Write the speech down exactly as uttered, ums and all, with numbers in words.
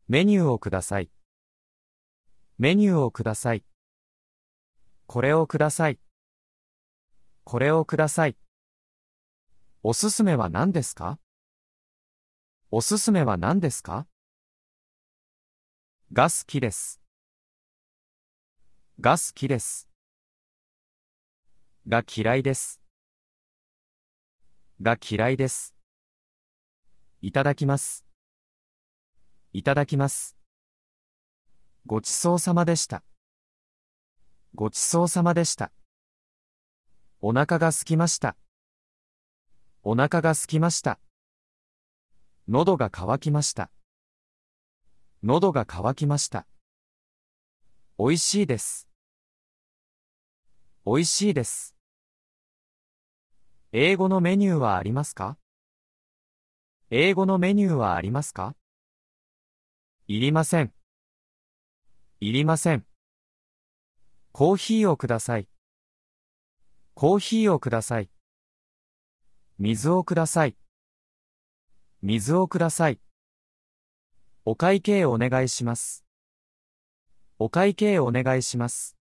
メニューをください。メニューをください。これをください。これをください。おすすめは何ですか？おすすめは何ですか？が好きです。が好きです。が嫌いです。が嫌いです。いただきます。いただきます。ごちそうさまでした。ごちそうさまでした。お腹が空きました。お腹が空きました。喉が渇きました。喉が渇きました。おいしいです。おいしいです。英語のメニューはありますか？英語のメニューはありますか？いりません。いりません。コーヒーをください。コーヒーをください。水をください。水をください。お会計お願いします。お会計お願いします。